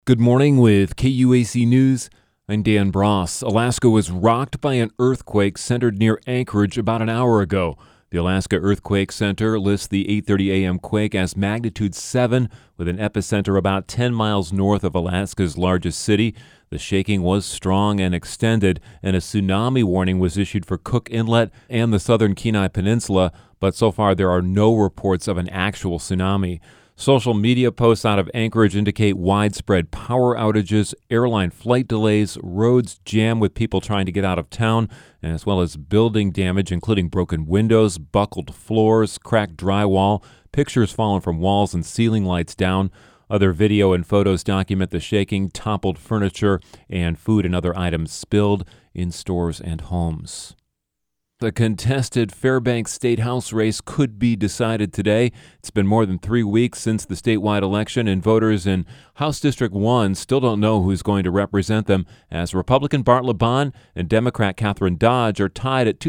Good morning with KUAC News. I'm Dan Bross. Alaska was rocked by an earthquake centered near Anchorage about an hour ago. The Alaska Earthquake Center lists the 8:30 a.m. quake as magnitude 7 with an epicenter about 10 miles north of Alaska's largest city. The shaking was strong and extended, and a tsunami warning was issued for Cook Inlet and the southern Kenai Peninsula, but so far there are no reports of an actual tsunami. Social media posts out of Anchorage indicate widespread power outages, airline flight delays, roads jammed with people trying to get out of town, as well as building damage, including broken windows, buckled floors, cracked drywall, pictures fallen from walls and ceiling lights down. Other video and photos document the shaking, toppled furniture, and food and other items spilled in stores and homes. The contested Fairbanks State House race could be decided today. It's been more than 3 weeks since the statewide election, and voters in House District 1 still don't know who's going to represent them, as Republican Bart LeBon and Democrat Catherine Dodge are tied at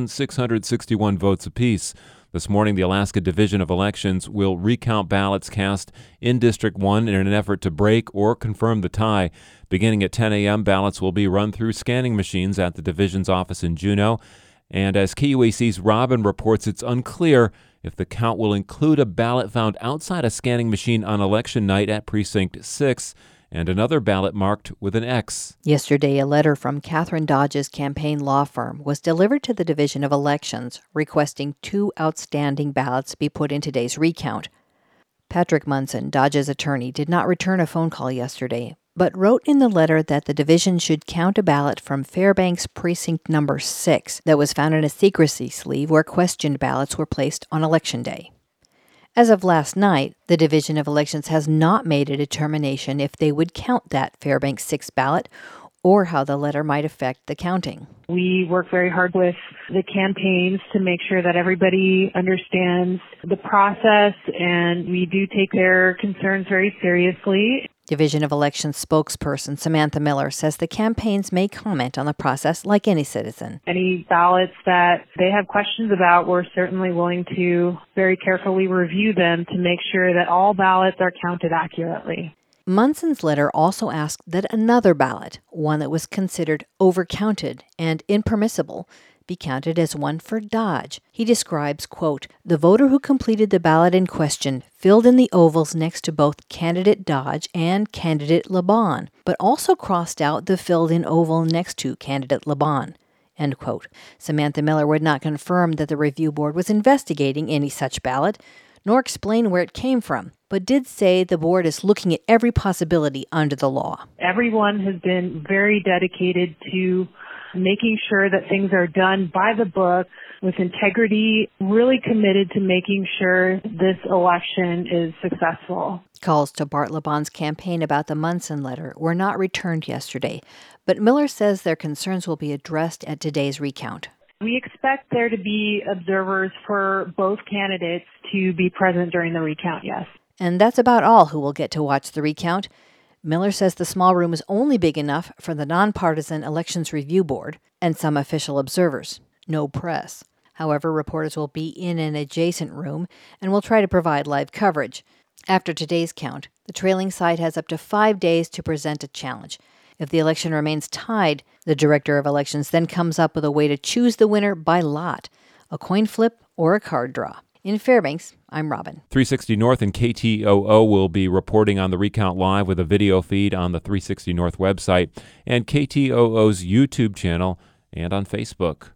2,661 votes apiece. This morning, the Alaska Division of Elections will recount ballots cast in District 1 in an effort to break or confirm the tie. Beginning at 10 a.m., ballots will be run through scanning machines at the division's office in Juneau. And as KUAC's Robin reports, it's unclear if the count will include a ballot found outside a scanning machine on election night at Precinct 6 and another ballot marked with an X. Yesterday, a letter from Catherine Dodge's campaign law firm was delivered to the Division of Elections requesting 2 outstanding ballots be put in today's recount. Patrick Munson, Dodge's attorney, did not return a phone call yesterday, but wrote in the letter that the division should count a ballot from Fairbanks Precinct number 6 that was found in a secrecy sleeve where questioned ballots were placed on Election Day. As of last night, the Division of Elections has not made a determination if they would count that Fairbanks 6 ballot or how the letter might affect the counting. We work very hard with the campaigns to make sure that everybody understands the process, and we do take their concerns very seriously. Division of Elections spokesperson Samantha Miller says the campaigns may comment on the process like any citizen. Any ballots that they have questions about, we're certainly willing to very carefully review them to make sure that all ballots are counted accurately. Munson's letter also asked that another ballot, one that was considered overcounted and impermissible, be counted as one for Dodge. He describes, quote, the voter who completed the ballot in question filled in the ovals next to both candidate Dodge and candidate LeBon, but also crossed out the filled-in oval next to candidate LeBon, end quote. Samantha Miller would not confirm that the review board was investigating any such ballot, nor explain where it came from, but did say the board is looking at every possibility under the law. Everyone has been very dedicated to making sure that things are done by the book with integrity, really committed to making sure this election is successful. Calls to Bart LeBon's campaign about the Munson letter were not returned yesterday, but Miller says their concerns will be addressed at today's recount. We expect there to be observers for both candidates to be present during the recount, yes. And that's about all who will get to watch the recount. Miller says the small room is only big enough for the nonpartisan Elections Review Board and some official observers. No press. However, reporters will be in an adjacent room and will try to provide live coverage. After today's count, the trailing side has up to 5 days to present a challenge. If the election remains tied, the Director of Elections then comes up with a way to choose the winner by lot, a coin flip or a card draw. In Fairbanks, I'm Robin. 360 North and KTOO will be reporting on the recount live with a video feed on the 360 North website and KTOO's YouTube channel and on Facebook.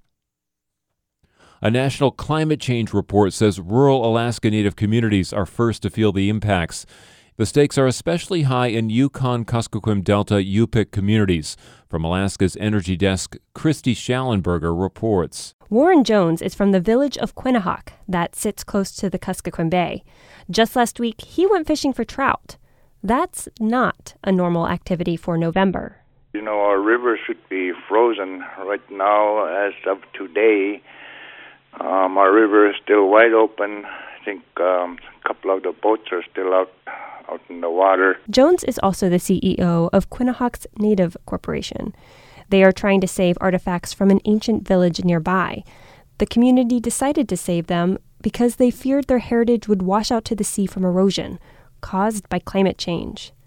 A national climate change report says rural Alaska Native communities are first to feel the impacts. The stakes are especially high in Yukon-Kuskokwim Delta Yupik communities. From Alaska's Energy Desk, Christy Schallenberger reports. Warren Jones is from the village of Quinnahock that sits close to the Kuskokwim Bay. Just last week, he went fishing for trout. That's not a normal activity for November. You know, our river should be frozen right now as of today. Our river is still wide open. I think a couple of the boats are still out in the water. Jones is also the CEO of Quinnahock's Native Corporation. They are trying to save artifacts from an ancient village nearby. The community decided to save them because they feared their heritage would wash out to the sea from erosion caused by climate change.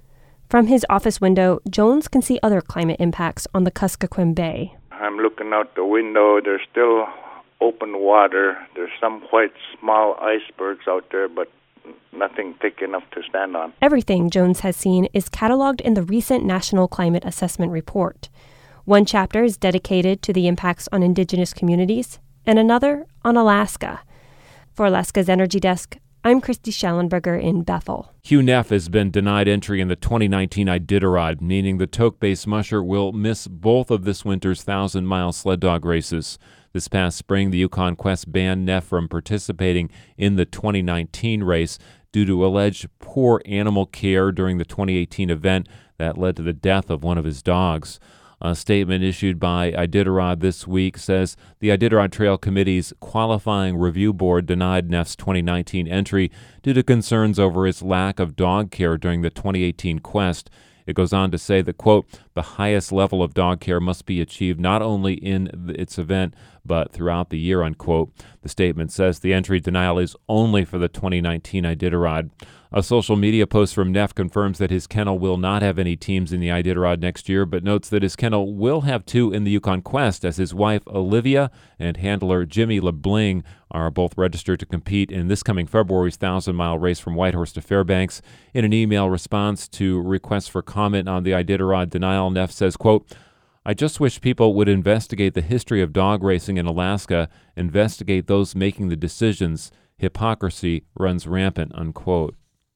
From his office window, Jones can see other climate impacts on the Kuskokwim Bay. I'm looking out the window. There's still open water. There's some quite small icebergs out there, but nothing thick enough to stand on. Everything Jones has seen is cataloged in the recent National Climate Assessment Report. One chapter is dedicated to the impacts on indigenous communities, and another on Alaska. For Alaska's Energy Desk, I'm Christy Schellenberger in Bethel. Hugh Neff has been denied entry in the 2019 Iditarod, meaning the Tok-based musher will miss both of this winter's 1,000-mile sled dog races. This past spring, the Yukon Quest banned Neff from participating in the 2019 race due to alleged poor animal care during the 2018 event that led to the death of one of his dogs. A statement issued by Iditarod this week says the Iditarod Trail Committee's qualifying review board denied Neff's 2019 entry due to concerns over his lack of dog care during the 2018 quest. It goes on to say that, quote, the highest level of dog care must be achieved not only in its event, but throughout the year, unquote. The statement says the entry denial is only for the 2019 Iditarod. A social media post from Neff confirms that his kennel will not have any teams in the Iditarod next year, but notes that his kennel will have two in the Yukon Quest, as his wife Olivia and handler Jimmy LeBling are both registered to compete in this coming February's 1,000-mile race from Whitehorse to Fairbanks. In an email response to requests for comment on the Iditarod denial, Neff says, quote, I just wish people would investigate the history of dog racing in Alaska, investigate those making the decisions. Hypocrisy runs rampant, unquote.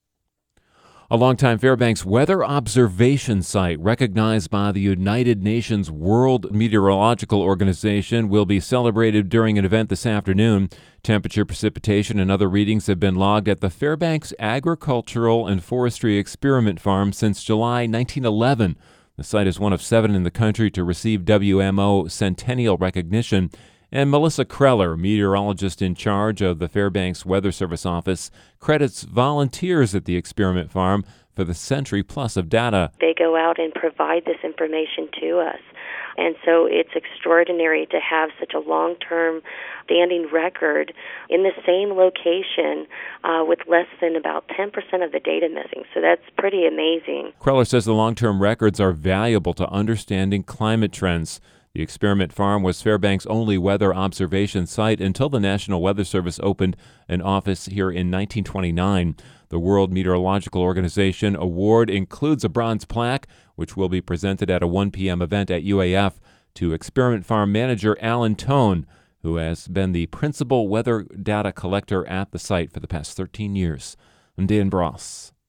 A longtime Fairbanks weather observation site recognized by the United Nations World Meteorological Organization will be celebrated during an event this afternoon. Temperature, precipitation, and other readings have been logged at the Fairbanks Agricultural and Forestry Experiment Farm since July 1911. The site is one of 7 in the country to receive WMO Centennial recognition. And Melissa Kreller, meteorologist in charge of the Fairbanks Weather Service office, credits volunteers at the experiment farm for the century plus of data. They go out and provide this information to us. And so it's extraordinary to have such a long-term standing record in the same location with less than about 10% of the data missing. So that's pretty amazing. Kreller says the long-term records are valuable to understanding climate trends. The experiment farm was Fairbanks' only weather observation site until the National Weather Service opened an office here in 1929. The World Meteorological Organization award includes a bronze plaque, which will be presented at a 1 p.m. event at UAF to experiment farm manager Alan Tone, who has been the principal weather data collector at the site for the past 13 years. I'm Dan Bross.